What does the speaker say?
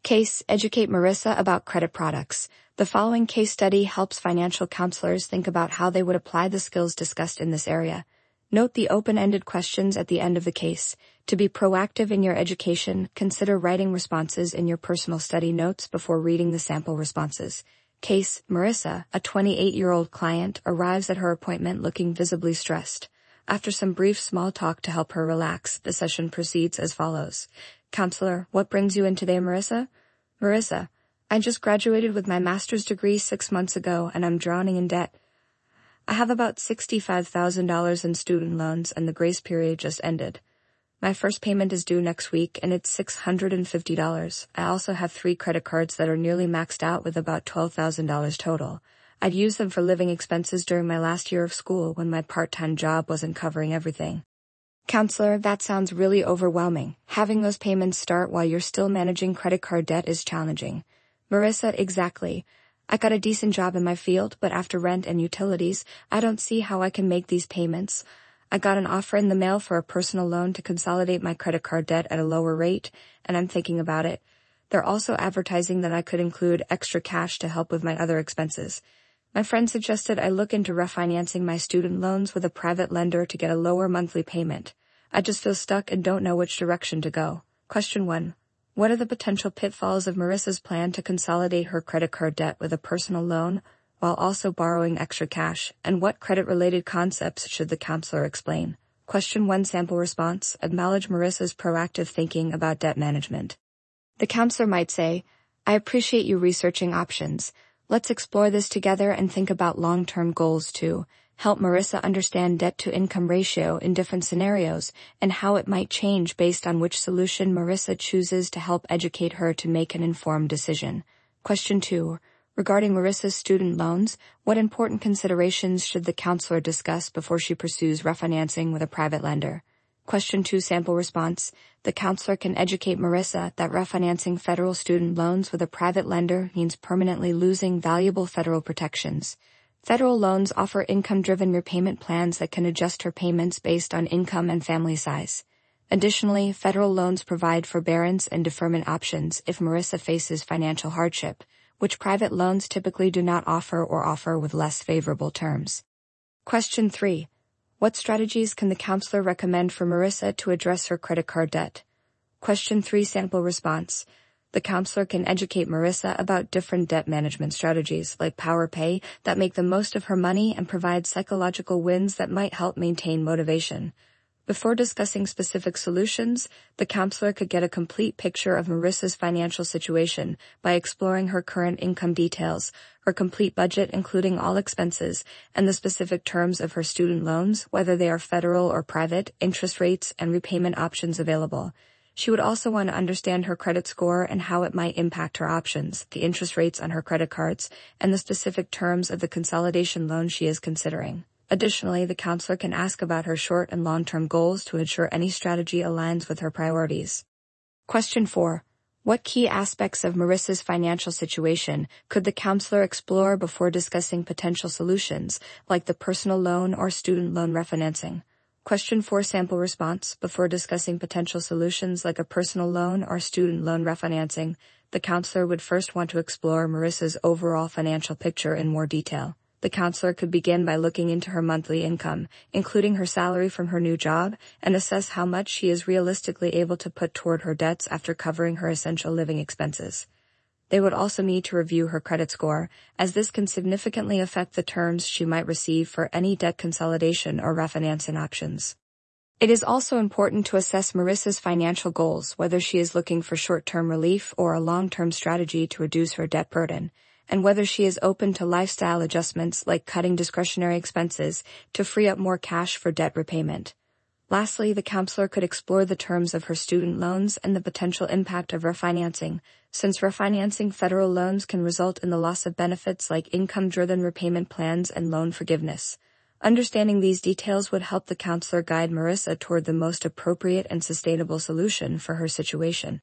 Case: Educate Marissa about credit products. The following case study helps financial counselors think about how they would apply the skills discussed in this area. Note the open-ended questions at the end of the case. To be proactive in your education, consider writing responses in your personal study notes before reading the sample responses. Case: Marissa, a 28-year-old client, arrives at her appointment looking visibly stressed. After some brief small talk to help her relax, the session proceeds as follows. Counselor: What brings you in today, Marissa? Marissa: I just graduated with my master's degree 6 months ago and I'm drowning in debt. I have about $65,000 in student loans and the grace period just ended. My first payment is due next week and it's $650. I also have 3 credit cards that are nearly maxed out with about $12,000 total. I'd used them for living expenses during my last year of school when my part-time job wasn't covering everything. Counselor: That sounds really overwhelming. Having those payments start while you're still managing credit card debt is challenging. Marissa: Exactly. I got a decent job in my field, but after rent and utilities, I don't see how I can make these payments. I got an offer in the mail for a personal loan to consolidate my credit card debt at a lower rate, and I'm thinking about it. They're also advertising that I could include extra cash to help with my other expenses. My friend suggested I look into refinancing my student loans with a private lender to get a lower monthly payment. I just feel stuck and don't know which direction to go. Question 1. What are the potential pitfalls of Marissa's plan to consolidate her credit card debt with a personal loan while also borrowing extra cash, and what credit-related concepts should the counselor explain? Question 1 sample response: Acknowledge Marissa's proactive thinking about debt management. The counselor might say, I appreciate you researching options. Let's explore this together and think about long-term goals too. Help Marissa understand debt-to-income ratio in different scenarios and how it might change based on which solution Marissa chooses to help educate her to make an informed decision. Question 2. Regarding Marissa's student loans, what important considerations should the counselor discuss before she pursues refinancing with a private lender? Question 2 sample response: The counselor can educate Marissa that refinancing federal student loans with a private lender means permanently losing valuable federal protections. Federal loans offer income-driven repayment plans that can adjust her payments based on income and family size. Additionally, federal loans provide forbearance and deferment options if Marissa faces financial hardship, which private loans typically do not offer or offer with less favorable terms. Question 3. What strategies can the counselor recommend for Marissa to address her credit card debt? Question 3 sample response: The counselor can educate Marissa about different debt management strategies like Power Pay that make the most of her money and provide psychological wins that might help maintain motivation. Before discussing specific solutions, the counselor could get a complete picture of Marissa's financial situation by exploring her current income details, her complete budget including all expenses, and the specific terms of her student loans, whether they are federal or private, interest rates, and repayment options available. She would also want to understand her credit score and how it might impact her options, the interest rates on her credit cards, and the specific terms of the consolidation loan she is considering. Additionally, the counselor can ask about her short and long-term goals to ensure any strategy aligns with her priorities. Question 4. What key aspects of Marissa's financial situation could the counselor explore before discussing potential solutions, like the personal loan or student loan refinancing? Question 4 sample response: Before discussing potential solutions like a personal loan or student loan refinancing, the counselor would first want to explore Marissa's overall financial picture in more detail. The counselor could begin by looking into her monthly income, including her salary from her new job, and assess how much she is realistically able to put toward her debts after covering her essential living expenses. They would also need to review her credit score, as this can significantly affect the terms she might receive for any debt consolidation or refinancing options. It is also important to assess Marissa's financial goals, whether she is looking for short-term relief or a long-term strategy to reduce her debt burden, and whether she is open to lifestyle adjustments like cutting discretionary expenses to free up more cash for debt repayment. Lastly, the counselor could explore the terms of her student loans and the potential impact of refinancing, since refinancing federal loans can result in the loss of benefits like income-driven repayment plans and loan forgiveness. Understanding these details would help the counselor guide Marissa toward the most appropriate and sustainable solution for her situation.